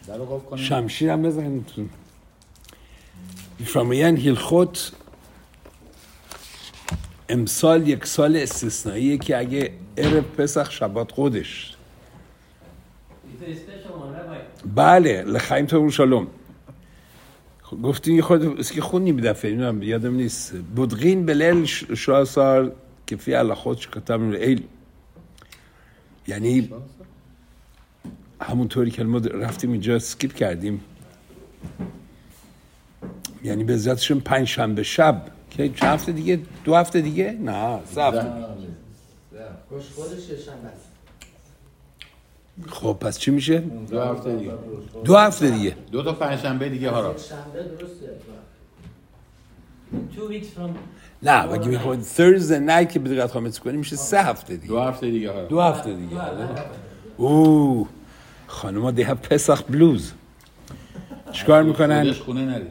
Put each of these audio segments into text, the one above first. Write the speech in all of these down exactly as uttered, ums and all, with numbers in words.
درو قفل کنیم. شمشیرم بزنید. میفرمایند هیلخوت امسال یک سال استثنائیه که اگه عرب پسخ شبات خودش بله لخیم تو شالوم گفتیم یه خود اسکی خونی بدفعه اینو یادم نیست بودغین بلیل شاسار که فی الله خود شکتم ایل یعنی همونطوری که ما رفتیم اینجا سکیپ کردیم یعنی به ذاتشون پنج شنبه شب که چه هفته دیگه دو هفته دیگه نه سه هفته خوش خودش شنبه است. خب پس چی میشه دو هفته دیگه دو هفته دیگه دو تا پنج شنبه دیگه ها را شنبه درسته two weeks from نه مگه میخواد Thursday night که بدقت خامس کنیم میشه سه هفته دیگه دو هفته دیگه ها را دو هفته دیگه اوه خانوما دیگه پسخ بلوز چیکار میکنن خودش خونه نرید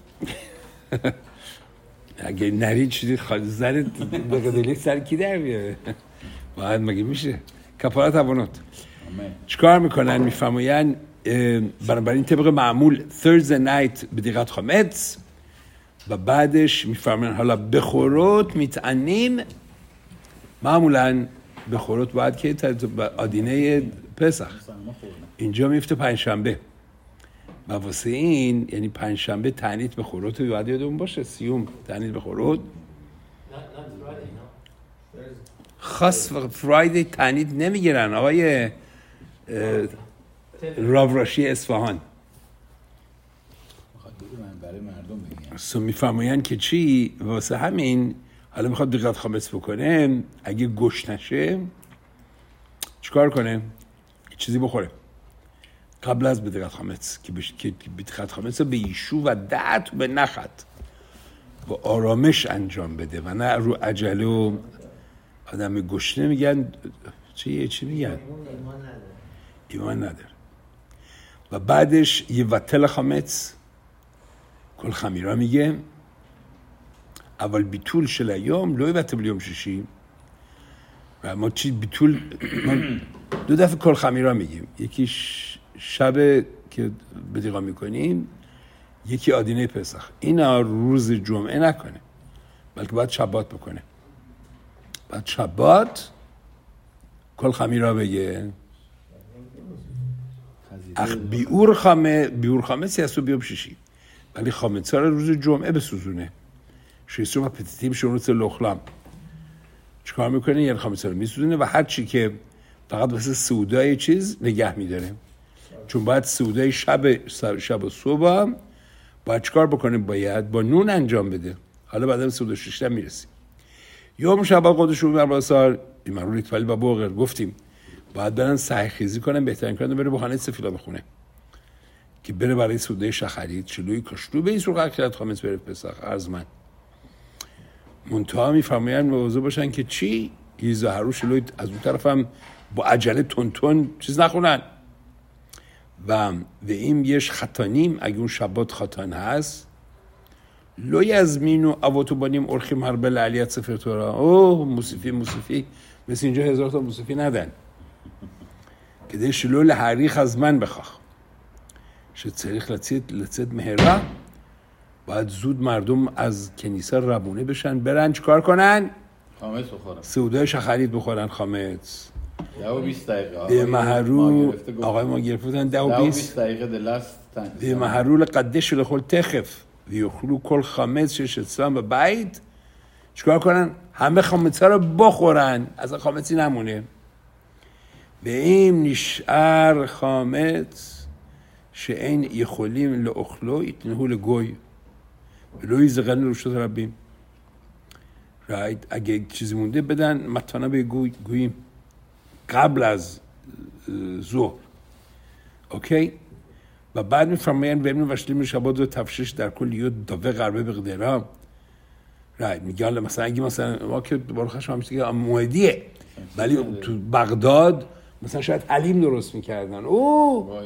اگه نرید چیزی خالی زرد به قدلی سر کی در بیاره باید مگه میشه کفارت عوانات چیکار میکنن میفرمایند بنابراین طبق معمول Thursday night به دقت خامس و بعدش میفرمایند حالا بخوروت میتعنیم معمولا بخوروت باید که آدینه پسخ اینجا میفته پنجشنبه و واسه این یعنی پنجشنبه تعنیت بخوروت باید یادمون باشه سیوم تعنیت بخوروت خاص فرایدی تعنیت نمیگیرن آقای راوراشی اصفهان برای مردم بگیم سو میفرمایند که چی واسه همین حالا میخواد دقت خامس بکنه اگه گوش نشه چیکار کنه چیزی بخوره قبل از بدقت خامس که بش... که بدقت خامس به یشو و دعت به نخط با آرامش انجام بده و نه رو عجله و آدم گشنه میگن چیه چی میگن ایمان نداره ایمان نداره و بعدش یه وطل خامس کل خمیرا میگه اول بیتول شلیام لوی وطل بیلیوم ششی و ما چی بیتول ما دو دفعه کل خمیرا میگیم یکی شب که بدیقا میکنیم یکی آدینه پسخ اینا روز جمعه نکنه بلکه باید شبات بکنه بعد شبات کل خمیرا بگه اخ بیور خامه بیور خامه سیاستو بیوم شیشی ولی خامه ها رو روز جمعه بسوزونه شیستو و پتیتیم شونوت لخلام چکار میکنه یعنی خامه ها رو میسوزونه و هر چی که فقط واسه سودای چیز نگه میداره چون باید سودای شب شب و صبح باید چکار بکنه باید با نون انجام بده حالا بعد از سود ششم میرسیم یوم شب خودشون برباسار این مرون ریتوالی با بوغر گفتیم باید برن سعی خیزی کنن بهترین کنن بره بخانه سفیلا بخونه که بره برای سوده شخرید چلوی کشلو به این سرخ اکرات خامس بره پسخ ارزمن منتها میفرمایند موضوع باشن که چی یزا هرو شلوی از اون طرف هم با عجله تون تون چیز نخونن و و این یش خطانیم اگه اون شبات خطان هست لوی از مینو اواتو بانیم ارخیم هر بل علیت سفر تورا اوه موسیقی موسیقی مثل اینجا هزار تا موسیقی ندن که ده شلو لحریخ از من بخواه شد سریخ لطید لطید مهره باید زود مردم از کنیسه ربونه بشن برن چکار کنن؟ خامس بخورن سودای شخرید بخورن خامس ده و بیست دقیقه به محرو آقای ما گرفتن ده و بیست دقیقه دلست به محرو لقدش لخول تخف ویخلو کل خامس شش اسلام به باید چکار کنن؟ همه خامس ها رو بخورن از خامسی نمونه به این نشعر خامس شئین یخولیم لأخلو ایتنهو لگوی لوی زغن رو شد ربیم رایت اگه چیزی مونده بدن متانه به گوی گوییم قبل از ظهر اوکی و بعد میفرمایند ببینیم وشلیم شباد و تفشیش در کل یو داوه غربه بقدرها رایت میگه حالا مثلا اگه مثلا ما که بارخش هم میگه موعدیه ولی تو بغداد مثلا شاید حلیم درست میکردن اوه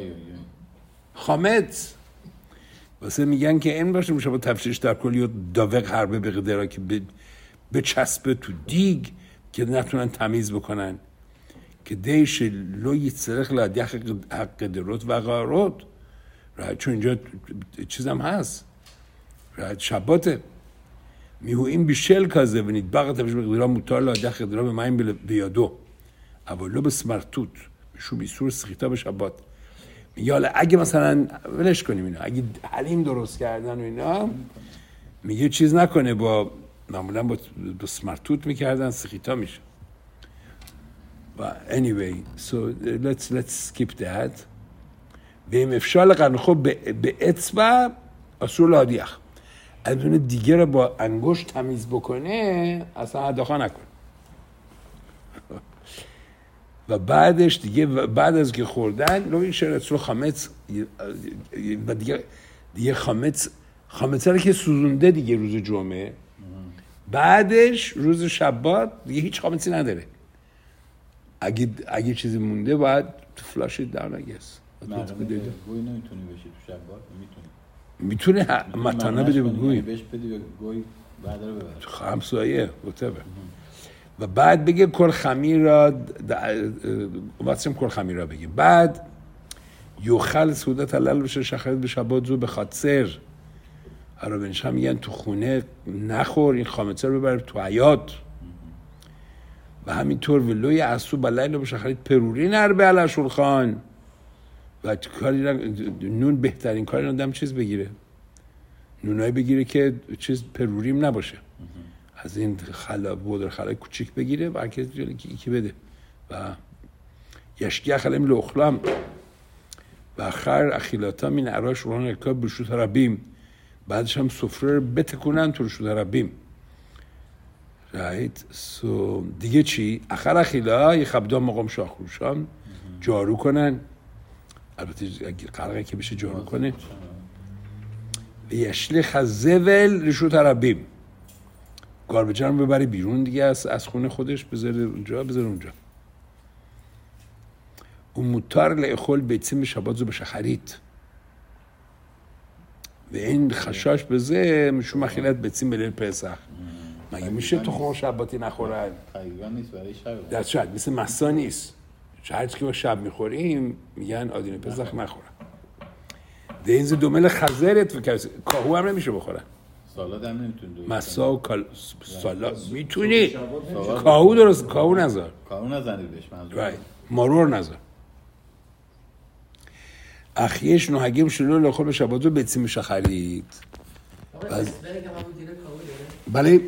خامت واسه میگن که این باشه میشه با تفشیش در کل یو داوه غربه بقدرها که به چسبه تو دیگ که نتونن تمیز بکنن که دیش لوی سرخ لدیخ حق درود و غارود رایت چون اینجا چیزم هست رایت شباته میهو این بیشل کازه ونید بقیت بشه بقیدرا موتار لاده خیدرا به من بیادو اولو به سمرتوت میشو بیسور سخیتا به شبات میگه حالا اگه مثلا ولش کنیم اینا اگه حلیم درست کردن و اینا میگه چیز نکنه با معمولا با, با سمرتوت میکردن سخیتا میشه و anyway so let's let's skip that به افشال قرنخو به اطبع اصول عادیخ از اون دیگه رو با انگشت تمیز بکنه اصلا حداخوا نکن و بعدش دیگه بعد از که خوردن لو این شرط رو خامت و دیگه دیگه خامت خامت رو که سوزونده دیگه روز جمعه بعدش روز شبات دیگه هیچ خامتی نداره اگه اگه چیزی مونده باید تو فلاش در نگیست گوی نمیتونی بشی تو شبات میتونی میتونه متانه بده به گوی بهش بدی به گوی بعد رو ببر تو همسایه وتبه و بعد بگه کل خمیر را واسم کل خمیر را بگه بعد یوخل سودت علل بشه شخصیت به شبات زو به خاطر عربنش هم میگن تو خونه نخور این خامته رو ببر تو حیات و همینطور ولوی عصو بلیل رو به شخصیت پروری نربه علی شلخان و کاری نون بهترین کاری آدم چیز بگیره نونای بگیره که چیز پروریم نباشه از این خلا بودر خلای کوچیک بگیره و هرکس یکی بده و یشکی خلیم لخلام و آخر اخیلاتا من عراش روان الکاب برشوت ربیم بعدش هم سفره رو بتکنن تو رشوت ربیم رایت سو دیگه چی آخر اخیلا یه خبدان مقام شاخروشان جارو کنن البته قرقه که بشه جارو کنه و یشلیخ از زول رشوت ربیم گاربجه رو ببری بیرون دیگه از از خونه خودش بذاره اونجا بذاره اونجا اون مطار لعخول بیتیم شبات رو بشه خرید و این خشاش بزه میشون مخیلت بیتیم بلیل پسخ مگه میشه تو خونه شباتی نخورن تقریبا نیست برای شب دست شاید مثل مسا نیست هرچی که ما شب میخوریم میگن آدین پسخ نخورن دینز دومل خزرت و کاهو هم نمیشه بخورن سالاد هم نمیتون دوید مسا و کال... سالاد میتونی کاهو درست کاهو نذار کاهو نزنید بهش منظور right. مارور نذار اخیش نوحگیم شلو لخور به شباتو بیتسی میشه خرید بله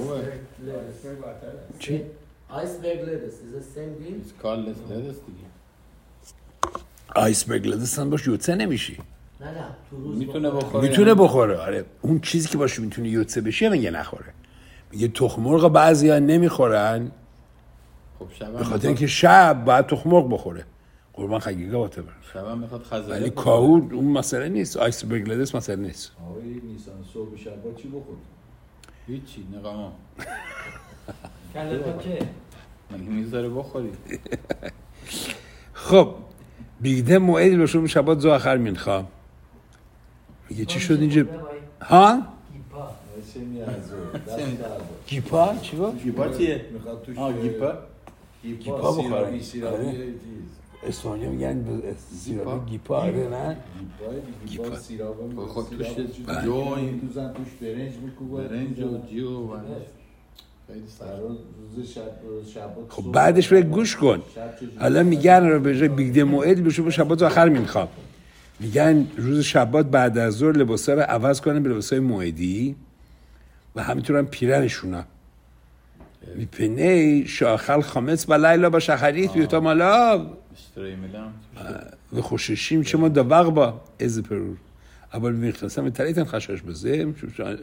چی؟ Iceberg lettuce is the same deal? It's called lettuce دیگه آیسبرگ لدست هم باش یوتسه نمیشی نه نه تو روز میتونه بخوره میتونه بخوره آره اون چیزی که باشه میتونه یوتسه بشه میگه نخوره میگه تخم مرغ بعضیا نمیخورن خب شب به خاطر اینکه شب باید تخم مرغ بخوره قربان خگیگا واتبر شب هم میخواد خزر ولی کاهو اون مسئله نیست آیسبرگ لدست مسئله نیست آقای نیسان صبح شب چی بخورد؟ هیچی نقاما کله پاچه مگه میذاره بخوری خب بیگده موعدی رو شما شبات زو آخر مینخوام میگه چی شد اینجا ها؟ گیپا چه نیازو دست درد گیپا؟ چی گفت؟ گیپا چیه؟ میخواد توش آه گیپا گیپا بخوره. سیرابی سیرابی آره. چیز اسپانیا میگن سیرابی گیپا آره نه؟ گیپا گیپا. گیپا سیرابی خب توش جو این تو زن توش برنج میکوبه برنج و جیو و خیلی سر روز شب شب خب بعدش به گوش کن حالا میگن رو به جای بیگده موعد بشه به شبات آخر میخوام میگن روز شبات بعد از ظهر لباسا رو عوض کنن به لباسای موعدی و همینطور هم پیرنشونا میپنه شاخل خامس و لیلا با شخریت بیوتا مالا اشترای میلم و خوششیم چه ما دا وقبا از پرور اول میخواستم تلیتن خشاش بزه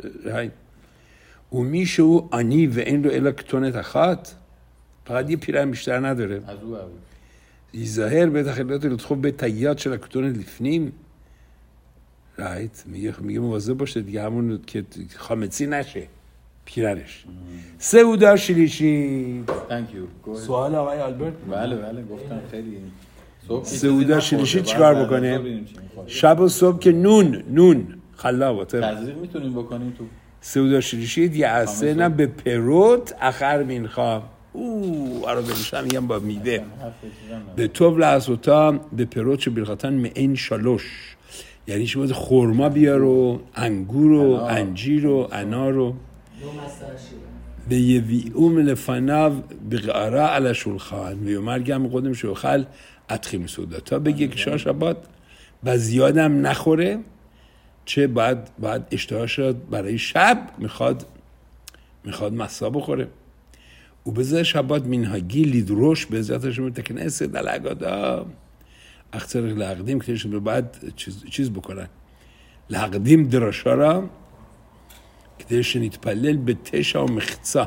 و میشه او آنی و این رو الا کتونه تخواد فقط یه پیرن بیشتر نداره از او اول ای ظاهر به تخیلات لطخوب به تیاد شده کتونه لفنیم رایت میگه میگه مواظب باشه دیگه همون که خامتسی نشه پیرنش سعودا شلیشی Thank you. سوال آقای آلبرت بله بله گفتم خیلی صبح سعودا شلیشی چیکار بکنه شب و صبح که نون نون خلاوته تزریق میتونیم بکنیم تو سعودا شلیشی دیعسه نه به پروت اخر مینخوام او آره بلشم میگم با میده به طول لحظوتا به پروت چه بیرخاتن معین شالوش یعنی شما باید خورما بیار و انگور و انجیر و انار و No masashira. ויביאום לפניו בגערה על השולחן ויאמר גם קודם שאוכל אתחיל מסעודתה בگه که شاه شبات و زیادم نخوره چه باید باید اشتها شد برای شب میخواد میخواد مسا بخوره و بذار شبات منهاگی لیدروش به ذاتش متکنسه دلگادا اختر لقدیم که شما باید چیز چیز بکنن لقدیم دراشا را כדי שנתפלל בתשע ומחצה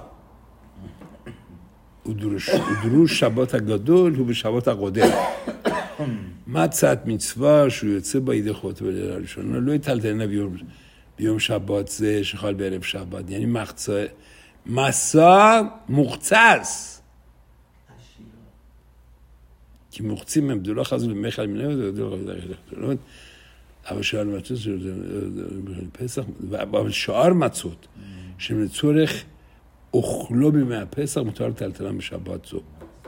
ודרוש שבת הגדול הוא בשבת הגודל. מה צעת מצווה שהוא יוצא בידי חוטא בליל הראשונה לא יטלטלנה ביום ביום שבת זה שחל בערב שבת یعنی מחצה מסע מוחצס כי מוחצים הם דולח אז למחל מנהל דולח אבל שאר מצות זה פסח, אבל שאר מצות שהם לצורך אוכלו בימי הפסח מותר לטלטלם בשבת זו.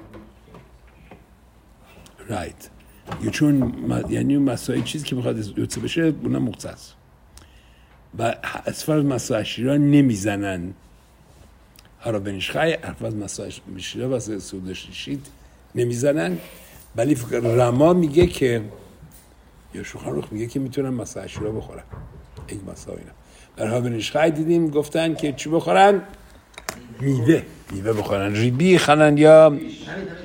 Right. چون یعنی مسائل چیزی که میخواد یوتسه بشه اونم مختص و از فرض مسائل شیرا نمیزنن هرا بنشخای حرف از مسائل شیرا و سوده شیشید نمیزنن ولی رما میگه که یا شوخان روخ میگه که میتونن مسائل شیرا بخورن یک مسائل اینا برها بنشخای دیدیم گفتن که چی بخورن؟ میوه میوه بخورن ریبی خلن یا